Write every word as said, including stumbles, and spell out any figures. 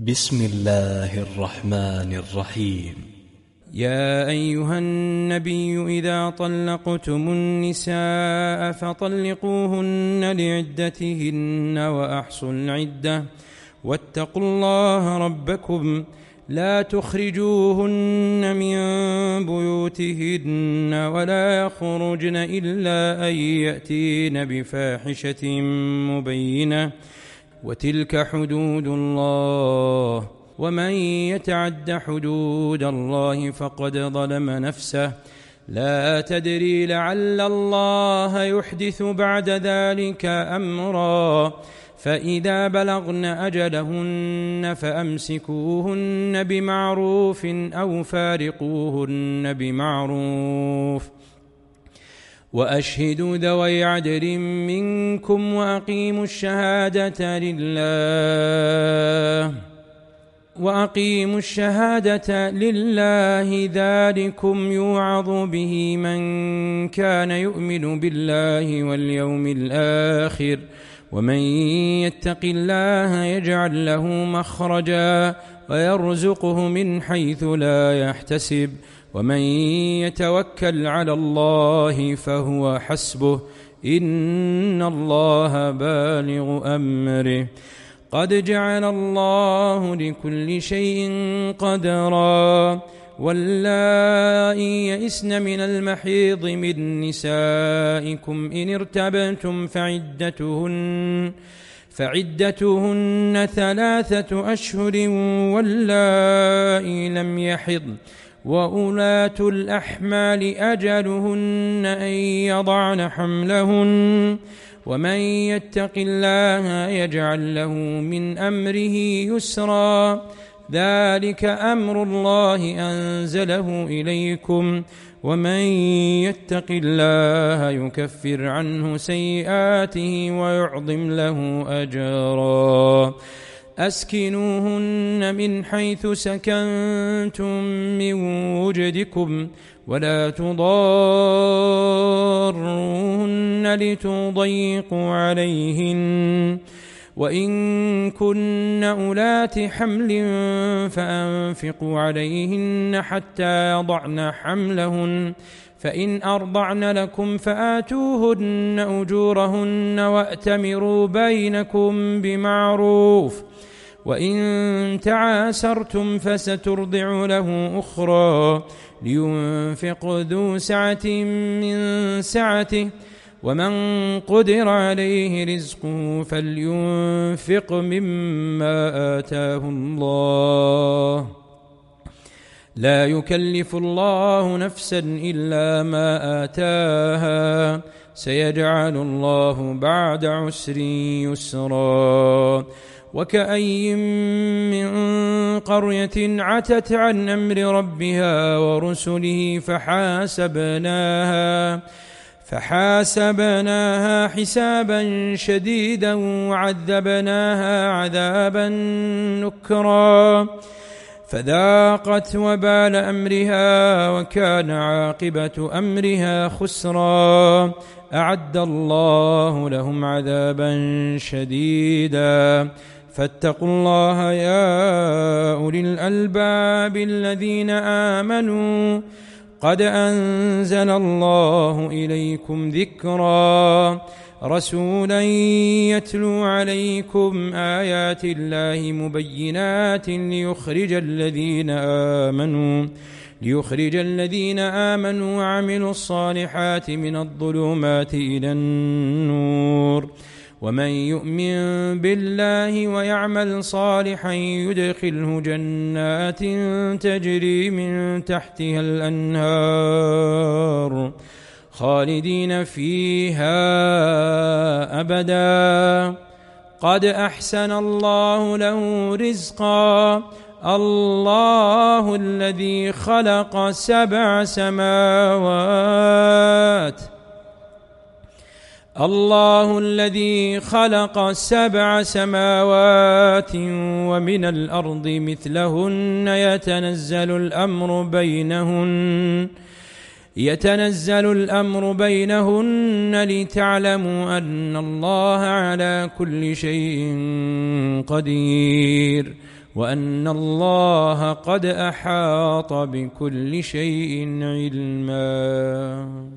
بسم الله الرحمن الرحيم. يا أيها النبي إذا طلقتم النساء فطلقوهن لعدتهن وأحصوا العدة واتقوا الله ربكم لا تخرجوهن من بيوتهن ولا يخرجن إلا أن يأتين بفاحشة مبينة وتلك حدود الله ومن يتعد حدود الله فقد ظلم نفسه لا تدري لعل الله يحدث بعد ذلك أمرا فإذا بلغن أجلهن فأمسكوهن بمعروف أو فارقوهن بمعروف وأشهدوا ذوي عدل منكم وأقيموا الشهادة لله وأقيموا الشهادة لله ذلكم يوعظ به من كان يؤمن بالله واليوم الآخر ومن يتق الله يجعل له مخرجا ويرزقه من حيث لا يحتسب ومن يتوكل على الله فهو حسبه إن الله بالغ أمره قد جعل الله لكل شيء قدرا واللائي يئسن من المحيض من نسائكم إن ارتبتم فعدتهن فعدتهن ثلاثة أشهر واللائي لم يحضن وأولاة الأحمال أجلهن أن يضعن حملهن ومن يتق الله يجعل له من أمره يسرا ذلك أمر الله أنزله إليكم ومن يتق الله يكفر عنه سيئاته ويعظم له أجرا أسكنوهن من حيث سكنتم من وجدكم ولا تضاروهن لتضيقوا عليهن وإن كن أولات حمل فأنفقوا عليهن حتى يضعن حملهن فإن أرضعن لكم فآتوهن أجورهن وأتمروا بينكم بمعروف وإن تعاسرتم فسترضع له أخرى لينفق ذو سعة من سعته ومن قدر عليه رزقه فلينفق مما آتاه الله لا يكلف الله نفسا إلا ما آتاها سيجعل الله بعد عسر يسرا وكأي من قرية عتت عن أمر ربها ورسله فحاسبناها فحاسبناها حسابا شديدا وعذبناها عذابا نكرا فذاقت وبال أمرها وكان عاقبة أمرها خسرا أعد الله لهم عذابا شديدا فاتقوا الله يا أولي الألباب الذين آمنوا قد أنزل الله إليكم ذكرا رسولا يتلو عليكم آيات الله مبينات ليخرج الذين آمنوا ليخرج الذين آمنوا وعملوا الصالحات من الظلمات إلى النور ومن يؤمن بالله ويعمل صالحا يدخله جنات تجري من تحتها الأنهار خالدين فيها أبدا قد أحسن الله له رزقا الله الذي خلق سبع سماوات الله الذي خلق سبع سماوات ومن الأرض مثلهن يتنزل الأمر بينهن يتنزل الأمر بينهن لتعلموا أن الله على كل شيء قدير وأن الله قد أحاط بكل شيء علما.